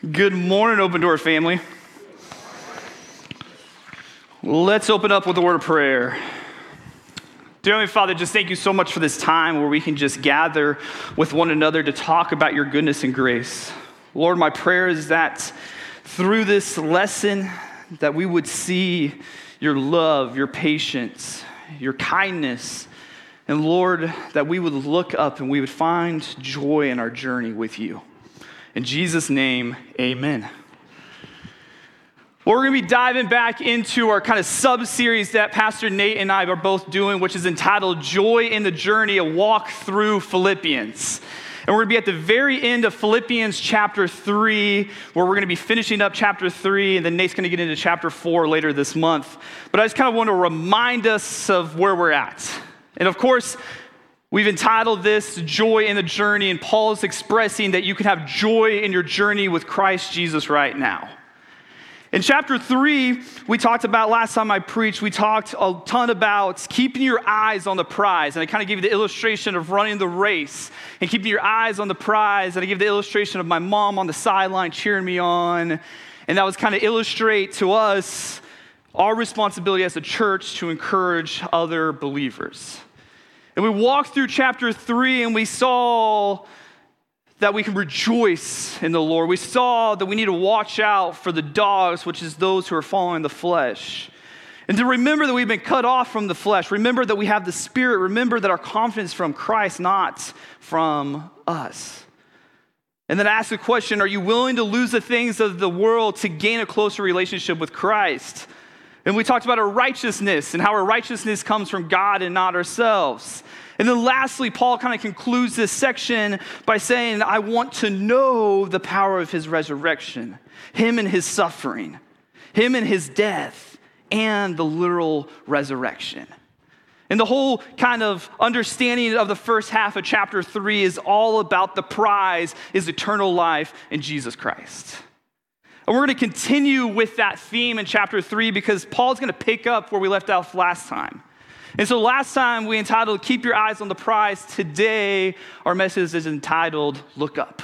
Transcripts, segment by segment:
Good morning, Open Door family. Let's open up with a word of prayer. Dear Heavenly Father, just thank you so much for this time where we can just gather with one another to talk about your goodness and grace. Lord, my prayer is that through this lesson that we would see your love, your patience, your kindness, and Lord, that we would look up and we would find joy in our journey with you. In Jesus' name, amen. Well, we're going to be diving back into our kind of sub-series that Pastor Nate and I are both doing, which is entitled Joy in the Journey, a walk through Philippians. And we're going to be at the very end of Philippians chapter 3, where we're going to be finishing up chapter 3, and then Nate's going to get into chapter 4 later this month. But I just kind of want to remind us of where we're at. And of course, we've entitled this Joy in the Journey, and Paul is expressing that you can have joy in your journey with Christ Jesus right now. In chapter 3, we talked about, last time I preached, we talked a ton about keeping your eyes on the prize. And I kind of gave you the illustration of running the race and keeping your eyes on the prize. And I gave the illustration of my mom on the sideline cheering me on. And that was kind of illustrate to us our responsibility as a church to encourage other believers. And we walked through chapter 3 and we saw that we can rejoice in the Lord. We saw that we need to watch out for the dogs, which is those who are following the flesh. And to remember that we've been cut off from the flesh. Remember that we have the Spirit. Remember that our confidence is from Christ, not from us. And then ask the question, are you willing to lose the things of the world to gain a closer relationship with Christ? And we talked about our righteousness and how our righteousness comes from God and not ourselves. And then lastly, Paul kind of concludes this section by saying, I want to know the power of his resurrection, him and his suffering, him and his death, and the literal resurrection. And the whole kind of understanding of the first half of chapter 3 is all about the prize is eternal life in Jesus Christ. And we're going to continue with that theme in chapter 3 because Paul's going to pick up where we left off last time. And so last time we entitled, Keep Your Eyes on the Prize. Today, our message is entitled, Look Up.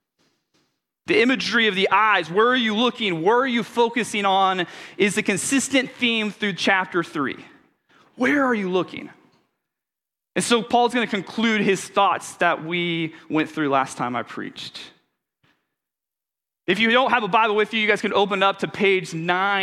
The imagery of the eyes, where are you looking? Where are you focusing on? Is the consistent theme through chapter 3. Where are you looking? And so Paul's going to conclude his thoughts that we went through last time I preached. If you don't have a Bible with you, you guys can open up to page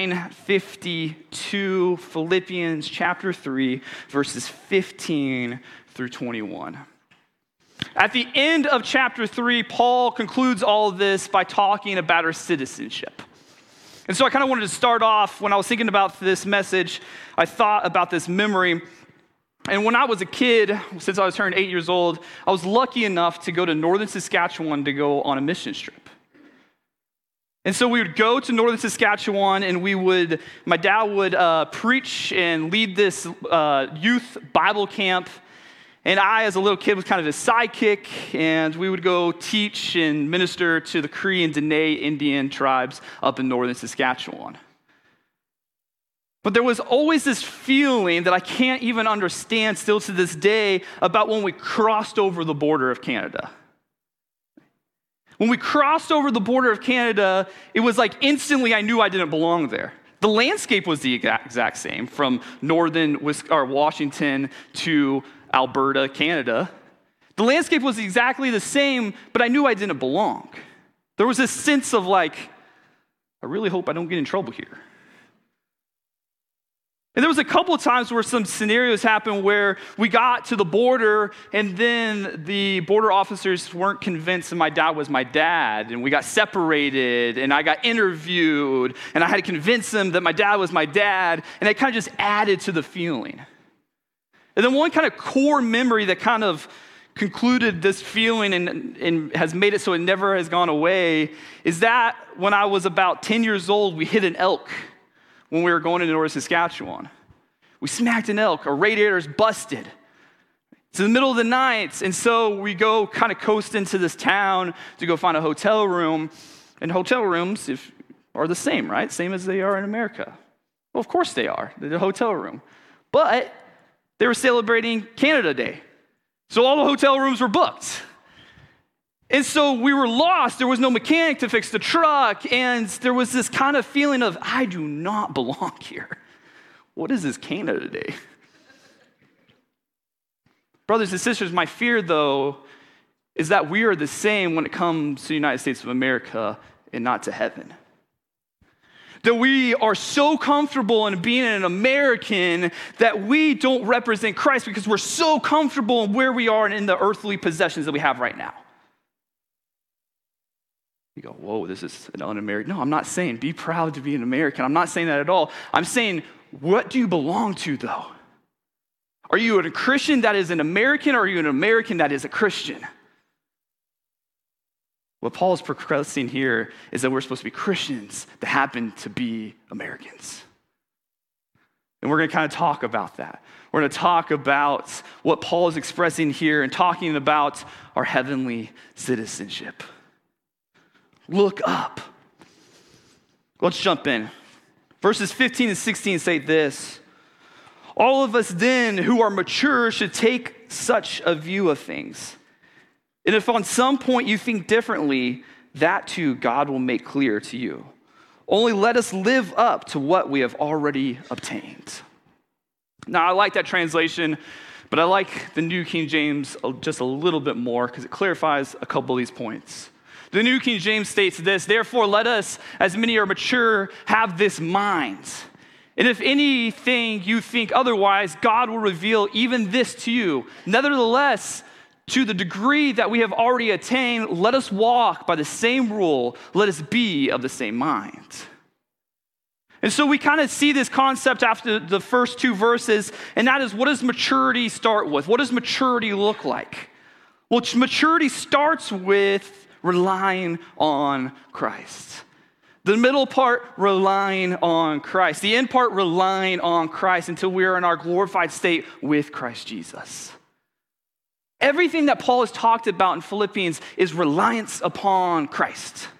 952, Philippians chapter 3, verses 15 through 21. At the end of chapter 3, Paul concludes all of this by talking about our citizenship. And so I kind of wanted to start off, when I was thinking about this message, I thought about this memory. And when I was a kid, since I was turned 8 years old, I was lucky enough to go to northern Saskatchewan to go on a mission trip. And so we would go to northern Saskatchewan and my dad would preach and lead this youth Bible camp. And I, as a little kid, was kind of his sidekick. And we would go teach and minister to the Cree and Dene Indian tribes up in northern Saskatchewan. But there was always this feeling that I can't even understand still to this day about when we crossed over the border of Canada. When we crossed over the border of Canada, it was like instantly I knew I didn't belong there. The landscape was the exact same from northern Washington to Alberta, Canada. The landscape was exactly the same, but I knew I didn't belong. There was this sense of like, I really hope I don't get in trouble here. And there was a couple of times where some scenarios happened where we got to the border and then the border officers weren't convinced that my dad was my dad, and we got separated and I got interviewed and I had to convince them that my dad was my dad, and it kind of just added to the feeling. And then one kind of core memory that kind of concluded this feeling and has made it so it never has gone away is that when I was about 10 years old, we hit an elk. When we were going into northern Saskatchewan. We smacked an elk, our radiator's busted. It's in the middle of the night, and so we go kind of coast into this town to go find a hotel room, and hotel rooms are the same, right? Same as they are in America. Well, of course they are, they're the hotel room. But they were celebrating Canada Day, so all the hotel rooms were booked. And so we were lost. There was no mechanic to fix the truck. And there was this kind of feeling of, I do not belong here. What is this Cana today? Brothers and sisters, my fear, though, is that we are the same when it comes to the United States of America and not to heaven. That we are so comfortable in being an American that we don't represent Christ because we're so comfortable in where we are and in the earthly possessions that we have right now. You go, whoa, this is an un-American. No, I'm not saying be proud to be an American. I'm not saying that at all. I'm saying, what do you belong to, though? Are you a Christian that is an American, or are you an American that is a Christian? What Paul is progressing here is that we're supposed to be Christians that happen to be Americans. And we're going to kind of talk about that. We're going to talk about what Paul is expressing here and talking about our heavenly citizenship. Look up. Let's jump in. Verses 15 and 16 say this: all of us then who are mature should take such a view of things. And if on some point you think differently, that too God will make clear to you. Only let us live up to what we have already obtained. Now, I like that translation, but I like the New King James just a little bit more because it clarifies a couple of these points. The New King James states this: therefore let us, as many are mature, have this mind. And if anything you think otherwise, God will reveal even this to you. Nevertheless, to the degree that we have already attained, let us walk by the same rule. Let us be of the same mind. And so we kind of see this concept after the first two verses, and that is, what does maturity start with? What does maturity look like? Well, maturity starts with relying on Christ. The middle part, relying on Christ. The end part, relying on Christ until we are in our glorified state with Christ Jesus. Everything that Paul has talked about in Philippians is reliance upon Christ.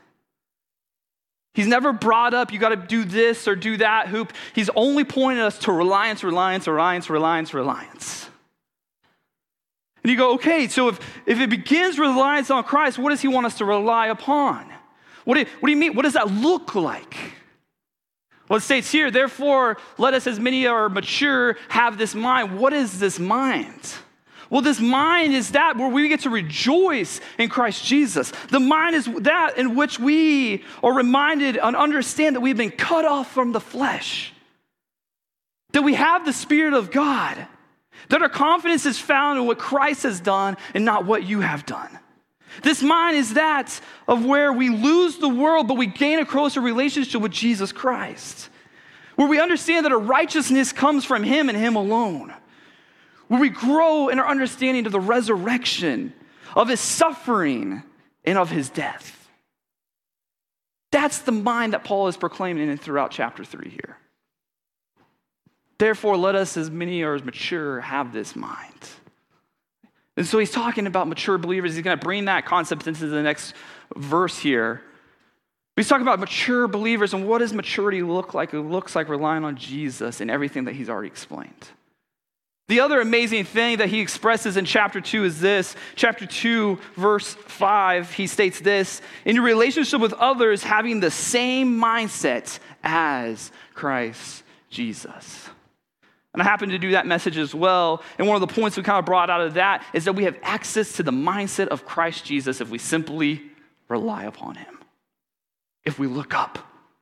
He's never brought up, you got to do this or do that hoop. He's only pointed us to reliance, reliance, reliance, reliance, reliance. And you go, okay, so if it begins with reliance on Christ, what does he want us to rely upon? What do you mean? What does that look like? Well, it states here, therefore, let us, as many are mature, have this mind. What is this mind? Well, this mind is that where we get to rejoice in Christ Jesus. The mind is that in which we are reminded and understand that we've been cut off from the flesh. That we have the Spirit of God. That our confidence is found in what Christ has done and not what you have done. This mind is that of where we lose the world, but we gain a closer relationship with Jesus Christ. Where we understand that our righteousness comes from him and him alone. Where we grow in our understanding of the resurrection, of his suffering, and of his death. That's the mind that Paul is proclaiming throughout chapter 3 here. Therefore, let us, as many are mature, have this mind. And so he's talking about mature believers. He's going to bring that concept into the next verse here. He's talking about mature believers, and what does maturity look like? It looks like relying on Jesus in everything that he's already explained. The other amazing thing that he expresses in chapter 2 is this. Chapter 2, verse 5, he states this: in your relationship with others, having the same mindset as Christ Jesus. And I happen to do that message as well. And one of the points we kind of brought out of that is that we have access to the mindset of Christ Jesus if we simply rely upon him. If we look up.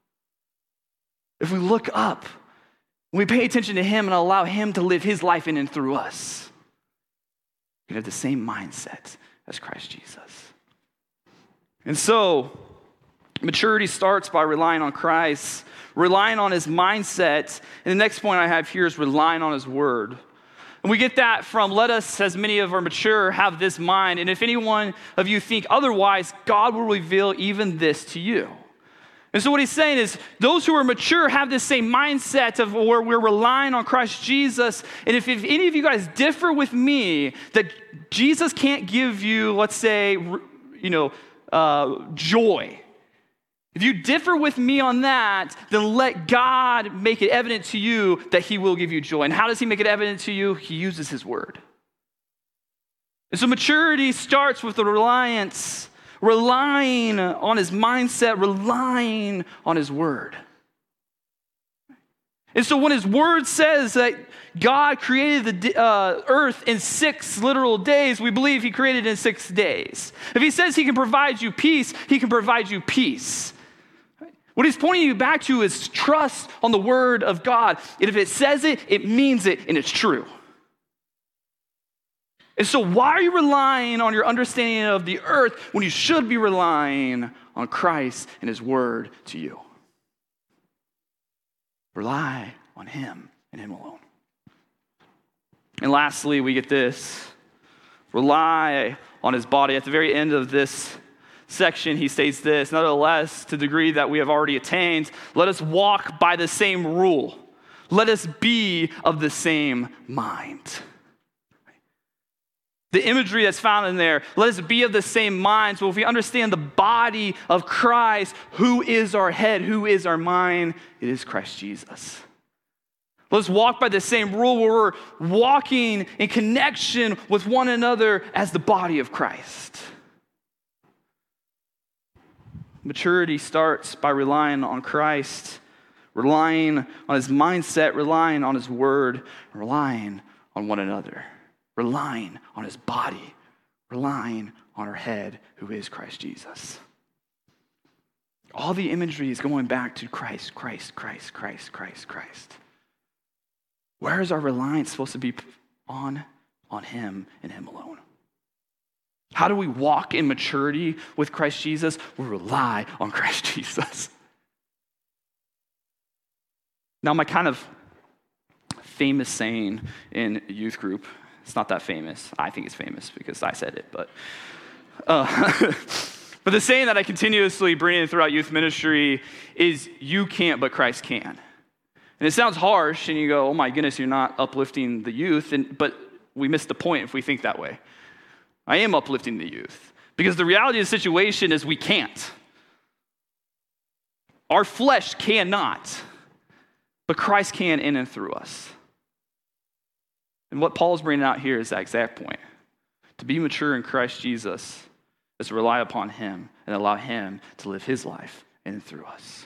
If we look up, we pay attention to him and allow him to live his life in and through us, we have the same mindset as Christ Jesus. And so, maturity starts by relying on Christ, relying on his mindset. And the next point I have here is relying on his word. And we get that from, let us, as many of our mature, have this mind. And if any one of you think otherwise, God will reveal even this to you. And so what he's saying is, those who are mature have this same mindset of where we're relying on Christ Jesus. And if any of you guys differ with me that Jesus can't give you, let's say, joy. If you differ with me on that, then let God make it evident to you that he will give you joy. And how does he make it evident to you? He uses his word. And so maturity starts with the reliance relying on his mindset, relying on his word. And so when his word says that God created the earth in 6 literal days, we believe he created it in 6 days. If he says he can provide you peace, he can provide you peace. What he's pointing you back to is trust on the word of God. And if it says it, it means it, and it's true. And so why are you relying on your understanding of the earth when you should be relying on Christ and his word to you? Rely on him and him alone. And lastly, we get this. Rely on his body. At the very end of this section, he states this: nevertheless, to the degree that we have already attained, let us walk by the same rule. Let us be of the same mind. The imagery that's found in there, let us be of the same mind. So if we understand the body of Christ, who is our head, who is our mind? It is Christ Jesus. Let's walk by the same rule where we're walking in connection with one another as the body of Christ. Maturity starts by relying on Christ, relying on his mindset, relying on his word, relying on one another, relying on his body, relying on our head, who is Christ Jesus. All the imagery is going back to Christ, Christ, Christ, Christ, Christ, Christ. Where is our reliance supposed to be on? On him and him alone. How do we walk in maturity with Christ Jesus? We rely on Christ Jesus. Now, my kind of famous saying in youth group, it's not that famous. I think it's famous because I said it, but the saying that I continuously bring in throughout youth ministry is, you can't, but Christ can. And it sounds harsh, and you go, oh my goodness, you're not uplifting the youth, but we miss the point if we think that way. I am uplifting the youth, because the reality of the situation is we can't. Our flesh cannot, but Christ can in and through us. And what Paul's bringing out here is that exact point. To be mature in Christ Jesus is to rely upon him and allow him to live his life in and through us.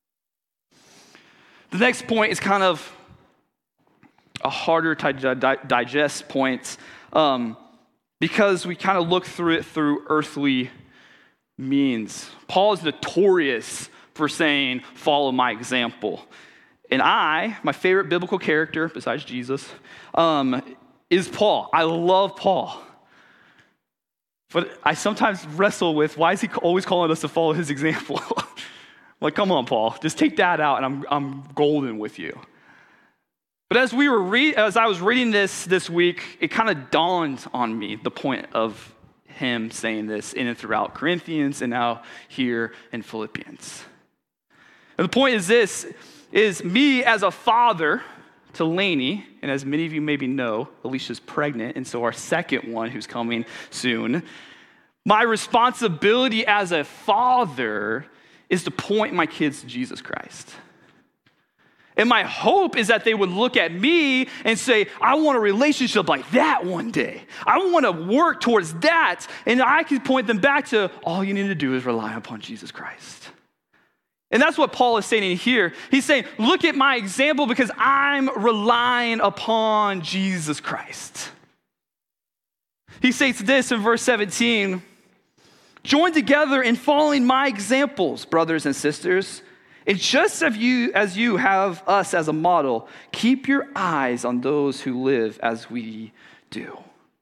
The next point is kind of a harder to digest point because we kind of look through it through earthly means. Paul is notorious for saying, follow my example. And my favorite biblical character, besides Jesus, is Paul. I love Paul. But I sometimes wrestle with, why is he always calling us to follow his example? Like, come on, Paul, just take that out and I'm golden with you. But as I was reading this week, it kind of dawned on me the point of him saying this in and throughout Corinthians and now here in Philippians. And the point is this, is me as a father to Lainey, and as many of you maybe know, Alicia's pregnant, and so our second one who's coming soon, my responsibility as a father is to point my kids to Jesus Christ. And my hope is that they would look at me and say, I want a relationship like that one day. I want to work towards that. And I can point them back to, all you need to do is rely upon Jesus Christ. And that's what Paul is saying here. He's saying, look at my example because I'm relying upon Jesus Christ. He states this in verse 17, join together in following my examples, brothers and sisters. And just as you have us as a model, keep your eyes on those who live as we do.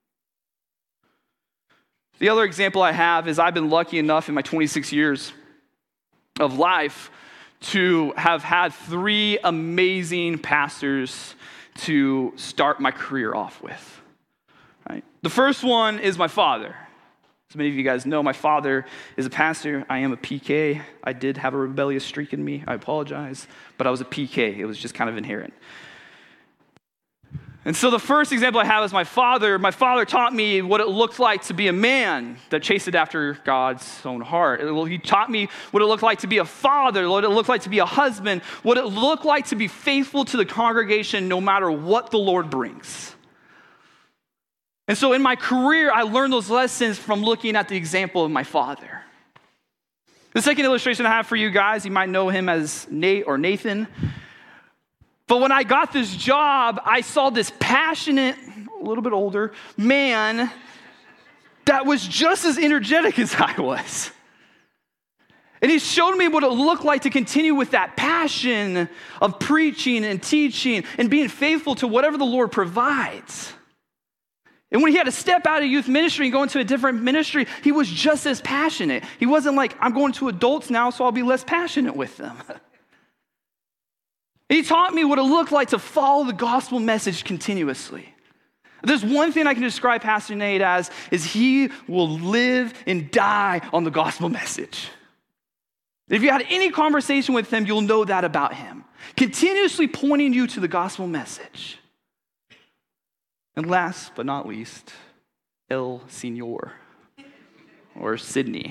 The other example I have is I've been lucky enough in my 26 years of life to have had 3 amazing pastors to start my career off with. Right? The first one is my father. As many of you guys know, my father is a pastor. I am a PK. I did have a rebellious streak in me. I apologize. But I was a PK. It was just kind of inherent. And so the first example I have is my father. My father taught me what it looked like to be a man that chased after God's own heart. He taught me what it looked like to be a father, what it looked like to be a husband, what it looked like to be faithful to the congregation no matter what the Lord brings. And so in my career, I learned those lessons from looking at the example of my father. The second illustration I have for you guys, you might know him as Nate or Nathan. But when I got this job, I saw this passionate, a little bit older man that was just as energetic as I was. And he showed me what it looked like to continue with that passion of preaching and teaching and being faithful to whatever the Lord provides. And when he had to step out of youth ministry and go into a different ministry, he was just as passionate. He wasn't like, I'm going to adults now, so I'll be less passionate with them. He taught me what it looked like to follow the gospel message continuously. There's one thing I can describe Pastor Nate as, is he will live and die on the gospel message. If you had any conversation with him, you'll know that about him. Continuously pointing you to the gospel message. And last but not least, El Señor, or Sydney.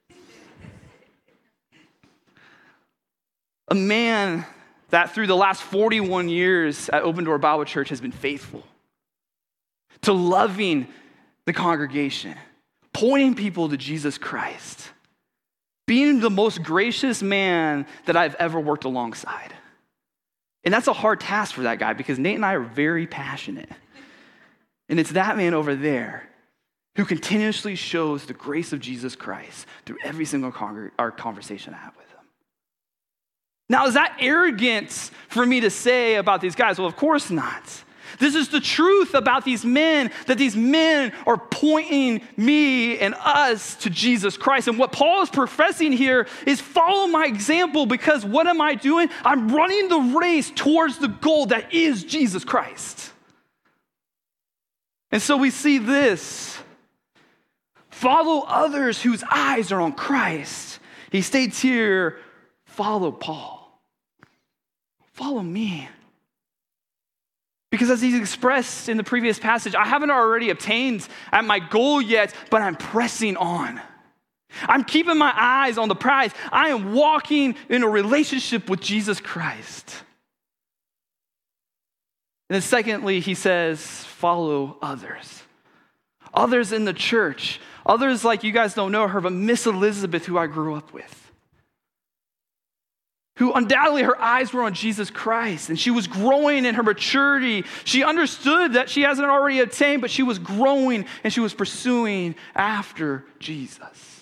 A man that through the last 41 years at Open Door Bible Church has been faithful to loving the congregation, pointing people to Jesus Christ, being the most gracious man that I've ever worked alongside. And that's a hard task for that guy because Nate and I are very passionate. And it's that man over there who continuously shows the grace of Jesus Christ through every single conversation I have with him. Now, is that arrogant for me to say about these guys? Well, of course not. This is the truth about these men, that these men are pointing me and us to Jesus Christ. And what Paul is professing here is follow my example, because what am I doing? I'm running the race towards the goal that is Jesus Christ. And so we see this. Follow others whose eyes are on Christ. He states here, follow Paul. Follow me. Because as he's expressed in the previous passage, I haven't already obtained at my goal yet, but I'm pressing on. I'm keeping my eyes on the prize. I am walking in a relationship with Jesus Christ. And then secondly, he says, follow others. Others in the church. Others like you guys don't know her, but Miss Elizabeth, who I grew up with. Who undoubtedly her eyes were on Jesus Christ, and she was growing in her maturity. She understood that she hasn't already attained, but she was growing and she was pursuing after Jesus.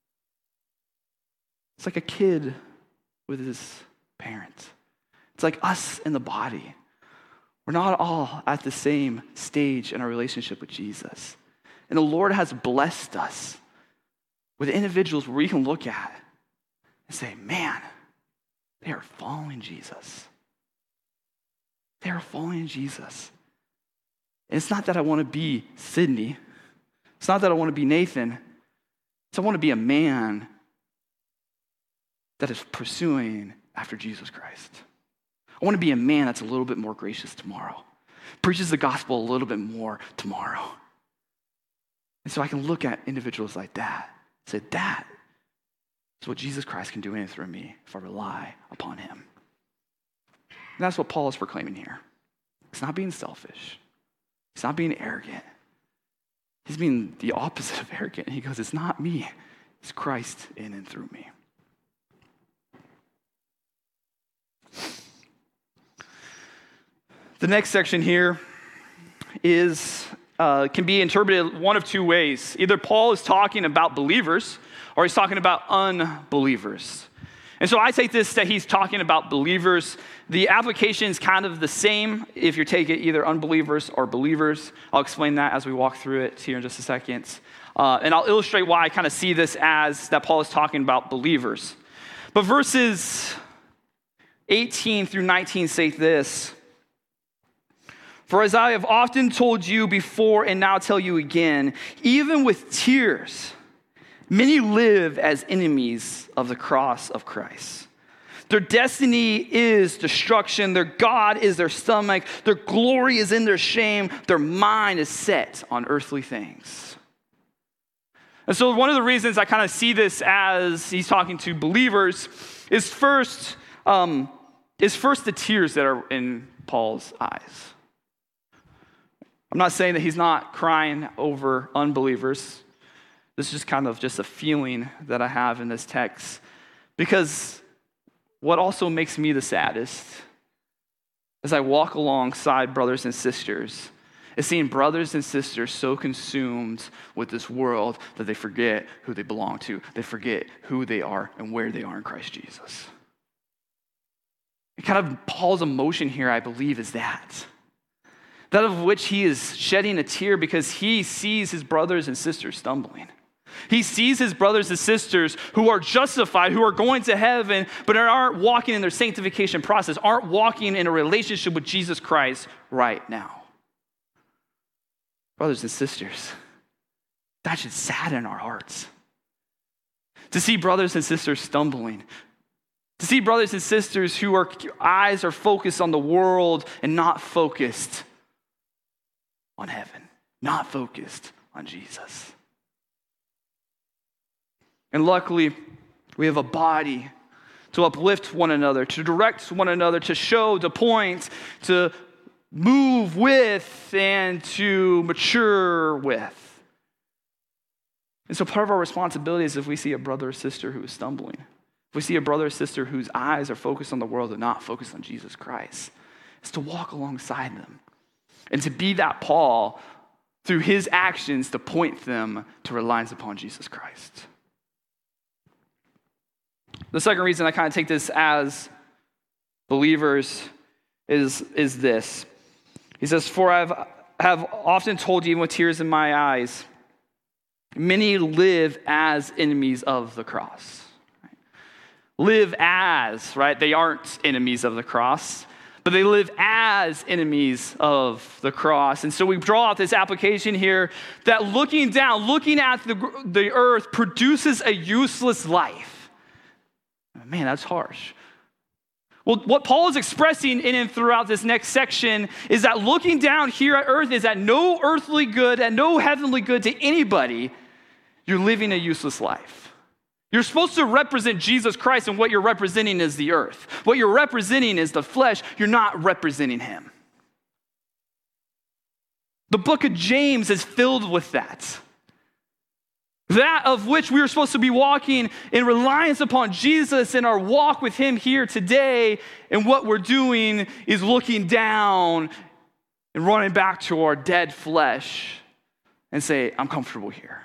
It's like a kid with his parent. It's like us in the body. We're not all at the same stage in our relationship with Jesus. And the Lord has blessed us with individuals where we can look at and say, man, they are following Jesus. They are following Jesus. And it's not that I want to be Sydney. It's not that I want to be Nathan. It's I want to be a man that is pursuing after Jesus Christ. I want to be a man that's a little bit more gracious tomorrow. Preaches the gospel a little bit more tomorrow. And so I can look at individuals like that and say, that is what Jesus Christ can do in and through me if I rely upon him. And that's what Paul is proclaiming here. He's not being selfish. He's not being arrogant. He's being the opposite of arrogant. He goes, it's not me. It's Christ in and through me. The next section here can be interpreted one of two ways. Either Paul is talking about believers or he's talking about unbelievers. And so I take this that he's talking about believers. The application is kind of the same if you take it either unbelievers or believers. I'll explain that as we walk through it here in just a second. And I'll illustrate why I kind of see this as that Paul is talking about believers. But verses 18 through 19 say this. For as I have often told you before and now tell you again, even with tears, many live as enemies of the cross of Christ. Their destiny is destruction. Their God is their stomach. Their glory is in their shame. Their mind is set on earthly things. And so one of the reasons I kind of see this as he's talking to believers is first the tears that are in Paul's eyes. I'm not saying that he's not crying over unbelievers. This is just kind of just a feeling that I have in this text. Because what also makes me the saddest as I walk alongside brothers and sisters is seeing brothers and sisters so consumed with this world that they forget who they belong to. They forget who they are and where they are in Christ Jesus. And kind of Paul's emotion here, I believe, is that of which he is shedding a tear because he sees his brothers and sisters stumbling. He sees his brothers and sisters who are justified, who are going to heaven, but aren't walking in their sanctification process, aren't walking in a relationship with Jesus Christ right now. Brothers and sisters, that should sadden our hearts. To see brothers and sisters stumbling, to see brothers and sisters whose eyes are focused on the world and not focused on heaven, not focused on Jesus. And luckily, we have a body to uplift one another, to direct one another, to show, to point, to move with, and to mature with. And so part of our responsibility is if we see a brother or sister who is stumbling, if we see a brother or sister whose eyes are focused on the world and not focused on Jesus Christ, is to walk alongside them and to be that Paul through his actions to point them to reliance upon Jesus Christ. The second reason I kind of take this as believers is this. He says, "For I have often told you, even with tears in my eyes, many live as enemies of the cross." Right? Live as, right? They aren't enemies of the cross, but they live as enemies of the cross. And so we draw out this application here that looking down, looking at the earth produces a useless life. Man, that's harsh. Well, what Paul is expressing in and throughout this next section is that looking down here at earth is at no earthly good, at no heavenly good to anybody. You're living a useless life. You're supposed to represent Jesus Christ, and what you're representing is the earth. What you're representing is the flesh. You're not representing him. The book of James is filled with that. That of which we are supposed to be walking in reliance upon Jesus in our walk with him here today. And what we're doing is looking down and running back to our dead flesh and say, I'm comfortable here.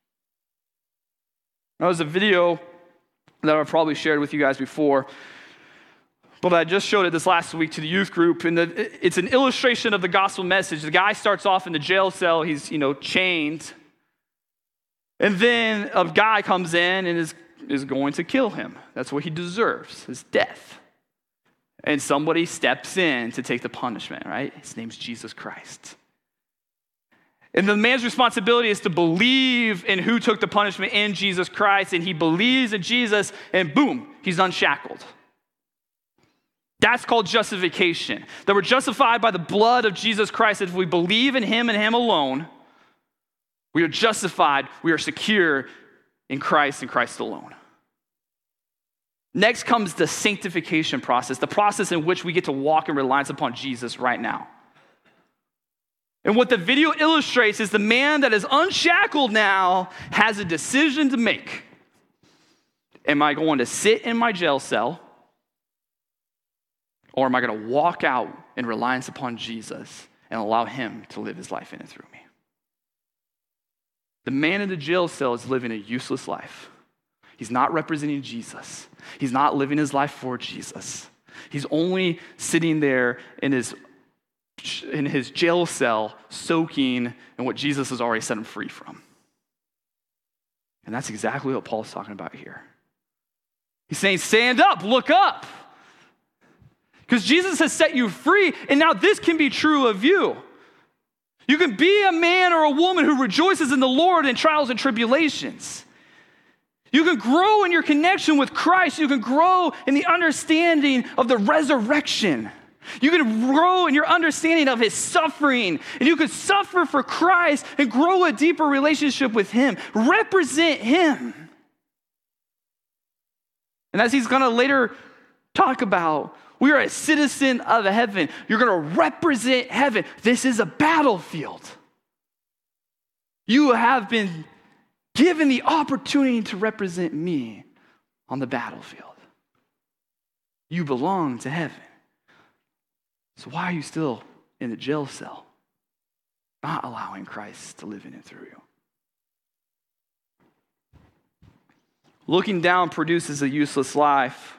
Now, there's a video that I've probably shared with you guys before, but I just showed it this last week to the youth group. And it's an illustration of the gospel message. The guy starts off in the jail cell. He's, chained. And then a guy comes in and is going to kill him. That's what he deserves, his death. And somebody steps in to take the punishment, right? His name's Jesus Christ. And the man's responsibility is to believe in who took the punishment in Jesus Christ, and he believes in Jesus, and boom, he's unshackled. That's called justification. That we're justified by the blood of Jesus Christ. If we believe in him and him alone, we are justified, we are secure in Christ and Christ alone. Next comes the sanctification process, the process in which we get to walk in reliance upon Jesus right now. And what the video illustrates is the man that is unshackled now has a decision to make. Am I going to sit in my jail cell, or am I going to walk out in reliance upon Jesus and allow him to live his life in and through me? The man in the jail cell is living a useless life. He's not representing Jesus. He's not living his life for Jesus. He's only sitting there in his jail cell soaking in what Jesus has already set him free from. And that's exactly what Paul's talking about here. He's saying, stand up, look up. Because Jesus has set you free, and now this can be true of you. You can be a man or a woman who rejoices in the Lord in trials and tribulations. You can grow in your connection with Christ. You can grow in the understanding of the resurrection. You can grow in your understanding of his suffering. And you can suffer for Christ and grow a deeper relationship with him. Represent him. And as he's going to later talk about, We are a citizen of heaven. You're going to represent heaven. This is a battlefield. You have been given the opportunity to represent me on the battlefield. You belong to heaven. So why are you still in the jail cell, not allowing Christ to live in and through you? Looking down produces a useless life.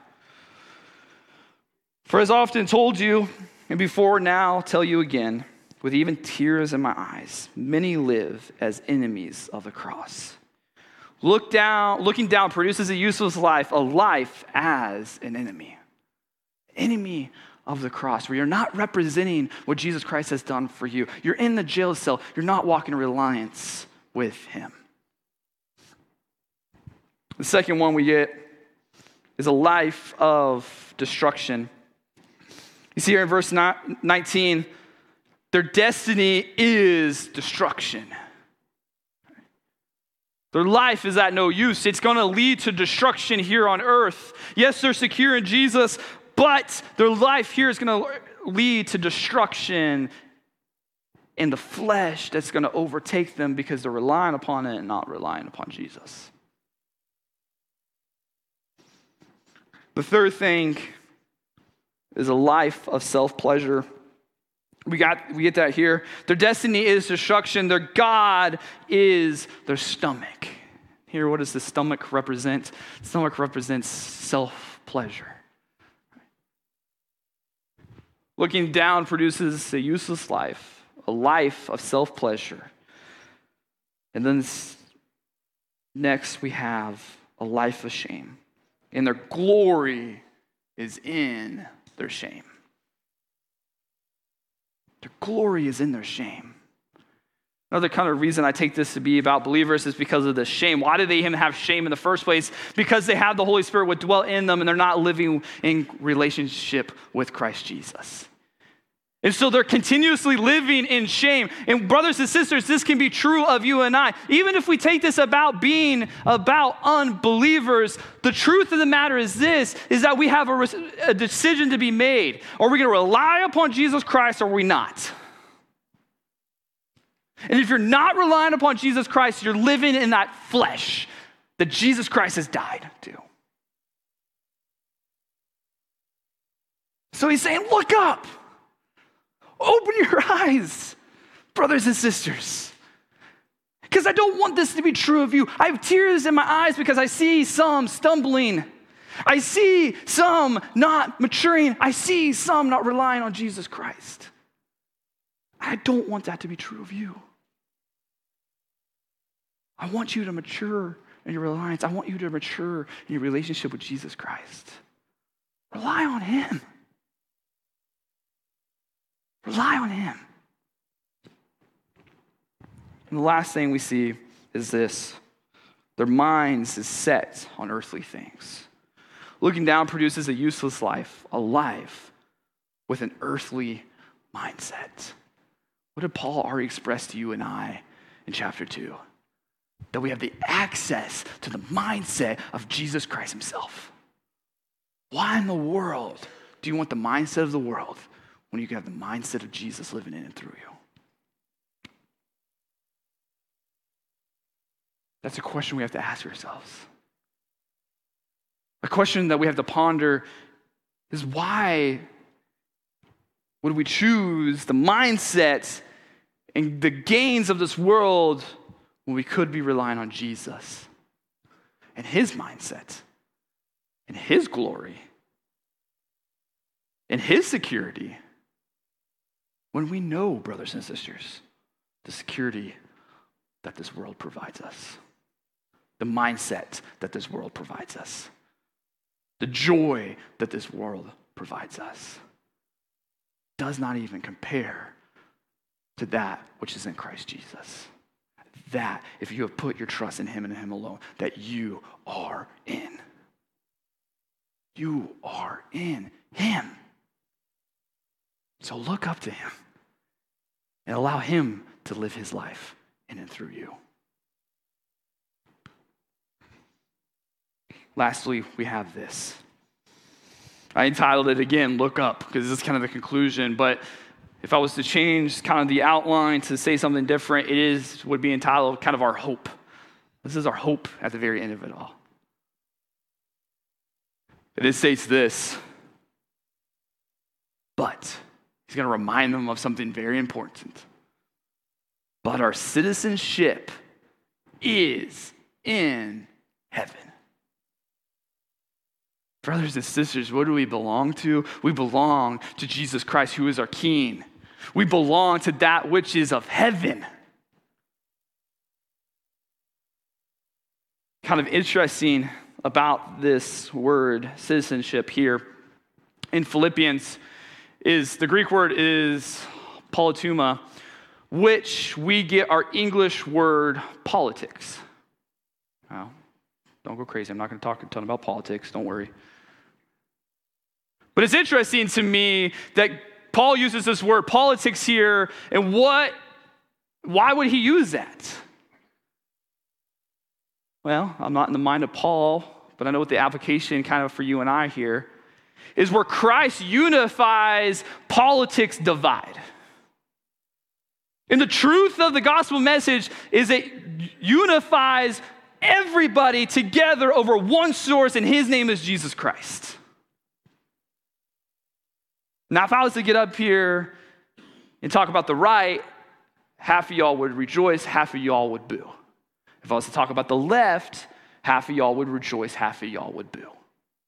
For as I often told you, and before now tell you again, with even tears in my eyes, many live as enemies of the cross. Looking down produces a useless life, a life as an enemy. Enemy of the cross, where you're not representing what Jesus Christ has done for you. You're in the jail cell. You're not walking in reliance with him. The second one we get is a life of destruction. You see here in verse 19, their destiny is destruction. Their life is at no use. It's going to lead to destruction here on earth. Yes, they're secure in Jesus, but their life here is going to lead to destruction in the flesh that's going to overtake them because they're relying upon it and not relying upon Jesus. The third thing is a life of self-pleasure. We get that here. Their destiny is destruction. Their God is their stomach. Here, what does the stomach represent? The stomach represents self-pleasure. Looking down produces a useless life, a life of self-pleasure. And then next we have a life of shame. And their glory is in their shame. Their glory is in their shame. Another kind of reason I take this to be about believers is because of the shame. Why do they even have shame in the first place? Because they have the Holy Spirit would dwell in them and they're not living in relationship with Christ Jesus. And so they're continuously living in shame. And brothers and sisters, this can be true of you and I. Even if we take this about being about unbelievers, the truth of the matter is this, is that we have a decision to be made. Are we going to rely upon Jesus Christ or are we not? And if you're not relying upon Jesus Christ, you're living in that flesh that Jesus Christ has died to. So he's saying, look up. Open your eyes, brothers and sisters. Because I don't want this to be true of you. I have tears in my eyes because I see some stumbling. I see some not maturing. I see some not relying on Jesus Christ. I don't want that to be true of you. I want you to mature in your reliance. I want you to mature in your relationship with Jesus Christ. Rely on him. Rely on him. And the last thing we see is this. Their minds is set on earthly things. Looking down produces a useless life, a life with an earthly mindset. What did Paul already express to you and I in chapter 2? That we have the access to the mindset of Jesus Christ himself. Why in the world do you want the mindset of the world when you can have the mindset of Jesus living in and through you? That's a question we have to ask ourselves. A question that we have to ponder is why would we choose the mindset and the gains of this world when we could be relying on Jesus and his mindset and his glory and his security? When we know, brothers and sisters, the security that this world provides us, the mindset that this world provides us, the joy that this world provides us, does not even compare to that which is in Christ Jesus. That, if you have put your trust in him and him alone, that you are in. You are in him. So look up to him and allow him to live his life in and through you. Lastly, we have this. I entitled it again, Look Up, because this is kind of the conclusion. But if I was to change kind of the outline to say something different, would be entitled kind of our hope. This is our hope at the very end of it all. It states this, but he's going to remind them of something very important. But our citizenship is in heaven. Brothers and sisters, what do we belong to? We belong to Jesus Christ, who is our King. We belong to that which is of heaven. Kind of interesting about this word citizenship here in Philippians is the Greek word is politeuma, which we get our English word politics. Now, don't go crazy. I'm not going to talk a ton about politics. Don't worry. But it's interesting to me that Paul uses this word politics here, and why would he use that? Well, I'm not in the mind of Paul, but I know what the application kind of for you and I here is where Christ unifies, politics divide. And the truth of the gospel message is it unifies everybody together over one source, and his name is Jesus Christ. Now, if I was to get up here and talk about the right, half of y'all would rejoice, half of y'all would boo. If I was to talk about the left, half of y'all would rejoice, half of y'all would boo.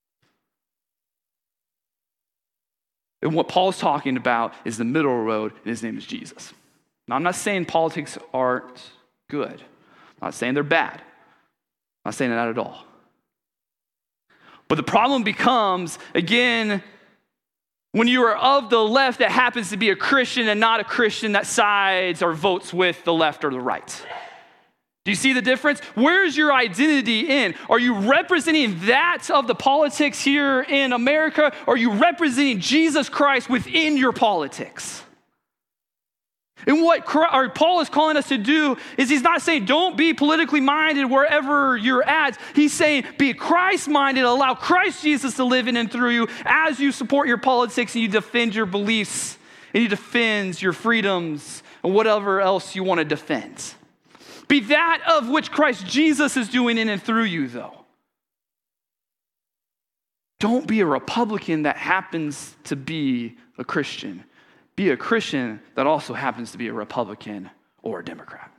And what Paul's talking about is the middle road, and his name is Jesus. Now, I'm not saying politics aren't good. I'm not saying they're bad. I'm not saying that at all. But the problem becomes, again, when you are of the left that happens to be a Christian and not a Christian that sides or votes with the left or the right. Do you see the difference? Where's your identity in? Are you representing that of the politics here in America? Or are you representing Jesus Christ within your politics? And what Paul is calling us to do is he's not saying don't be politically minded wherever you're at. He's saying be Christ-minded, allow Christ Jesus to live in and through you as you support your politics and you defend your beliefs and you defend your freedoms and whatever else you want to defend. Be that of which Christ Jesus is doing in and through you, though. Don't be a Republican that happens to be a Christian. Be a Christian that also happens to be a Republican or a Democrat.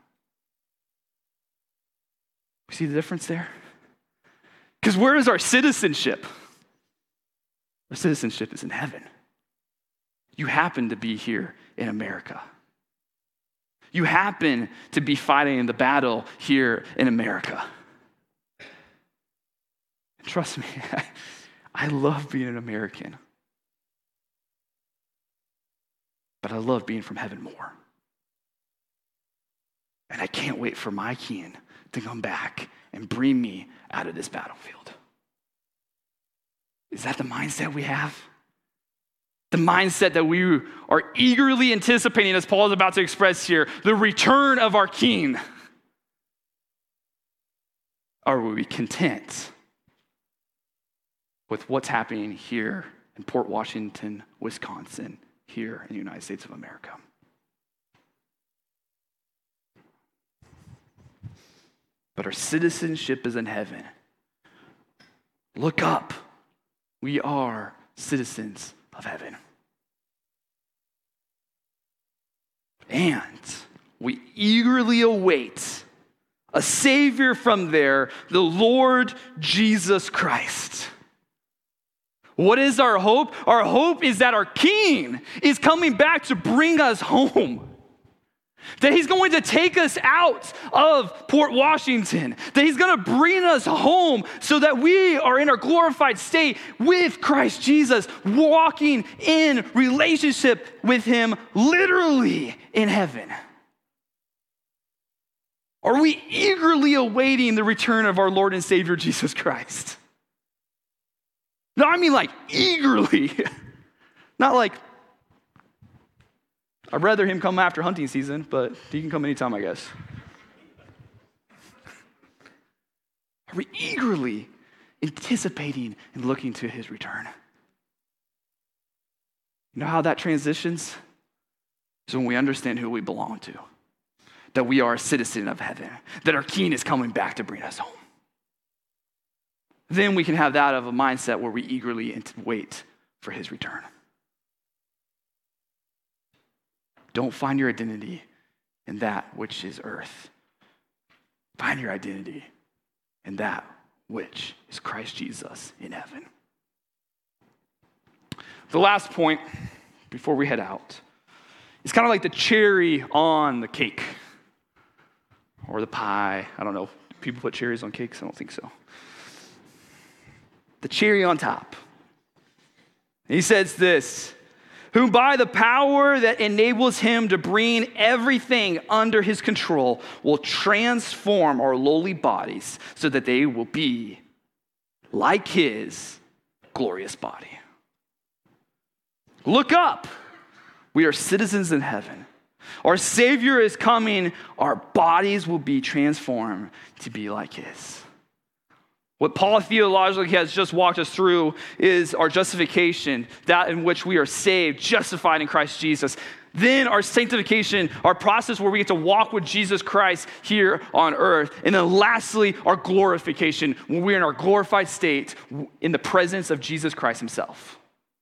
You see the difference there? Because where is our citizenship? Our citizenship is in heaven. You happen to be here in America. You happen to be fighting the battle here in America. And trust me, I love being an American. But I love being from heaven more. And I can't wait for my King to come back and bring me out of this battlefield. Is that the mindset we have? The mindset that we are eagerly anticipating, as Paul is about to express here, the return of our King. Are we content with what's happening here in Port Washington, Wisconsin, here in the United States of America? But our citizenship is in heaven. Look up. We are citizens of heaven. And we eagerly await a Savior from there, the Lord Jesus Christ. What is our hope? Our hope is that our King is coming back to bring us home. That he's going to take us out of Port Washington. That he's going to bring us home so that we are in our glorified state with Christ Jesus, walking in relationship with him literally in heaven. Are we eagerly awaiting the return of our Lord and Savior Jesus Christ? No, I mean like eagerly. Not like, I'd rather him come after hunting season, but he can come anytime, I guess. Are we eagerly anticipating and looking to his return? You know how that transitions? Is when we understand who we belong to, that we are a citizen of heaven, that our King is coming back to bring us home. Then we can have that of a mindset where we eagerly wait for his return. Don't find your identity in that which is earth. Find your identity in that which is Christ Jesus in heaven. The last point before we head out is kind of like the cherry on the cake or the pie. I don't know. Do people put cherries on cakes? I don't think so. The cherry on top. He says this, who by the power that enables him to bring everything under his control will transform our lowly bodies so that they will be like his glorious body. Look up. We are citizens in heaven. Our Savior is coming. Our bodies will be transformed to be like his. What Paul theologically has just walked us through is our justification, that in which we are saved, justified in Christ Jesus. Then our sanctification, our process where we get to walk with Jesus Christ here on earth. And then lastly, our glorification, when we're in our glorified state in the presence of Jesus Christ himself.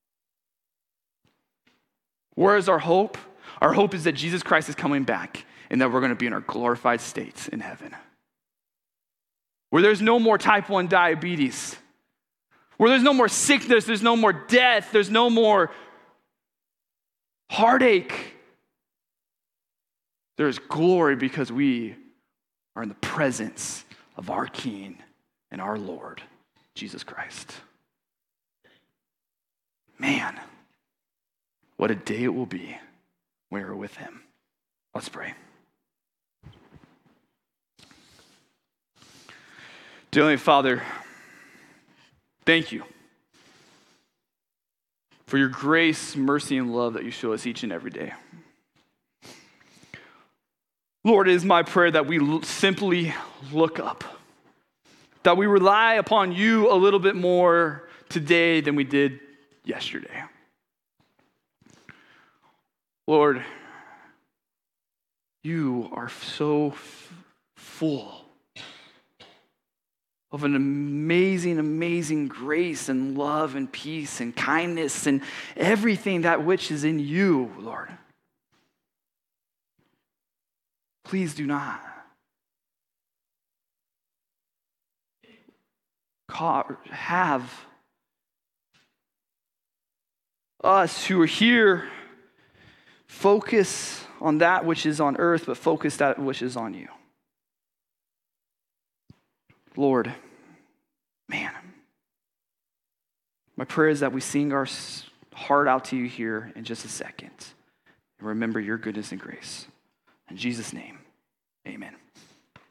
Where is our hope? Our hope is that Jesus Christ is coming back and that we're going to be in our glorified states in heaven. Where there's no more type 1 diabetes. Where there's no more sickness, there's no more death, there's no more heartache. There's glory because we are in the presence of our King and our Lord, Jesus Christ. Man, what a day it will be when we're with him. Let's pray. Dear Heavenly Father, thank you for your grace, mercy, and love that you show us each and every day. Lord, it is my prayer that we simply look up, that we rely upon you a little bit more today than we did yesterday. Lord, you are so full of an amazing, amazing grace and love and peace and kindness and everything that which is in you, Lord. Please do not have us who are here focus on that which is on earth, but focus that which is on you. Lord, man, my prayer is that we sing our heart out to you here in just a second and remember your goodness and grace. In Jesus' name.